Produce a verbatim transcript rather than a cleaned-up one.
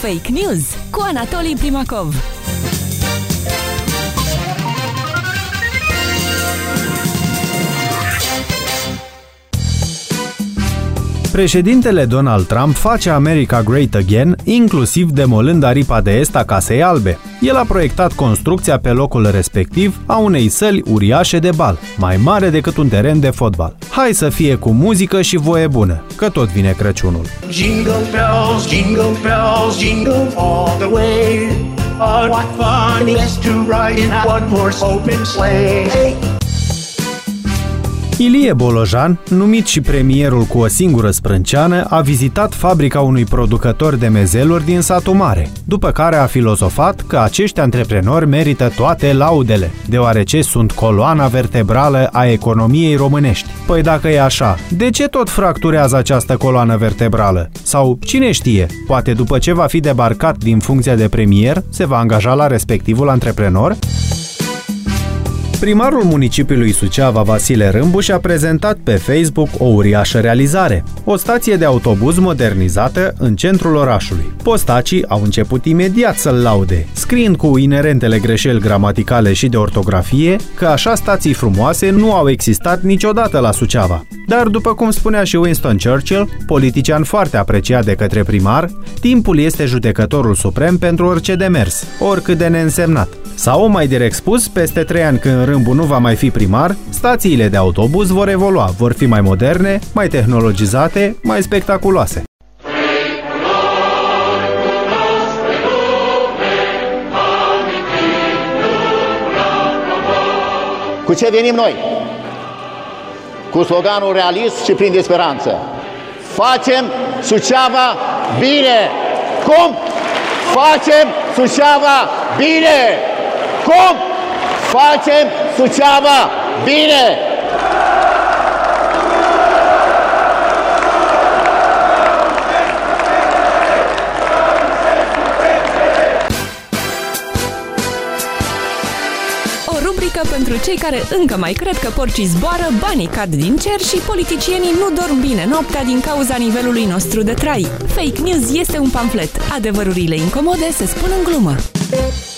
Fake News cu Anatolii Primakov. Președintele Donald Trump face America Great Again, inclusiv demolând aripa de est a Casei Albe. El a proiectat construcția pe locul respectiv a unei săli uriașe de bal, mai mare decât un teren de fotbal. Hai să fie cu muzică și voie bună, că tot vine Crăciunul. Jingle bells, jingle bells, jingle all the way. Oh, what fun it is to ride in a one-horse open sleigh. Hey. Ilie Bolojan, numit și premierul cu o singură sprânceană, a vizitat fabrica unui producător de mezeluri din satul mare, după care a filozofat că acești antreprenori merită toate laudele, deoarece sunt coloana vertebrală a economiei românești. Păi dacă e așa, de ce tot fracturează această coloană vertebrală? Sau, cine știe, poate după ce va fi debarcat din funcția de premier, se va angaja la respectivul antreprenor? Primarul municipiului Suceava, Vasile Râmbu, și-a prezentat pe Facebook o uriașă realizare, o stație de autobuz modernizată în centrul orașului. Postacii au început imediat să-l laude, scriind cu inerentele greșeli gramaticale și de ortografie că așa stații frumoase nu au existat niciodată la Suceava. Dar, după cum spunea și Winston Churchill, politician foarte apreciat de către primar, timpul este judecătorul suprem pentru orice demers, oricât de neînsemnat. Sau, mai direct spus, peste trei ani când Râmbu nu va mai fi primar, stațiile de autobuz vor evolua, vor fi mai moderne, mai tehnologizate, mai spectaculoase. Cu ce venim noi? Cu sloganul realist și plin de speranță. Facem Suceava bine! Cum? Facem Suceava bine! Cum? Facem Suceava bine! O rubrică pentru cei care încă mai cred că porcii zboară, banii cad din cer și politicienii nu dorm bine noaptea din cauza nivelului nostru de trai. Fake News este un pamflet. Adevărurile incomode se spun în glumă.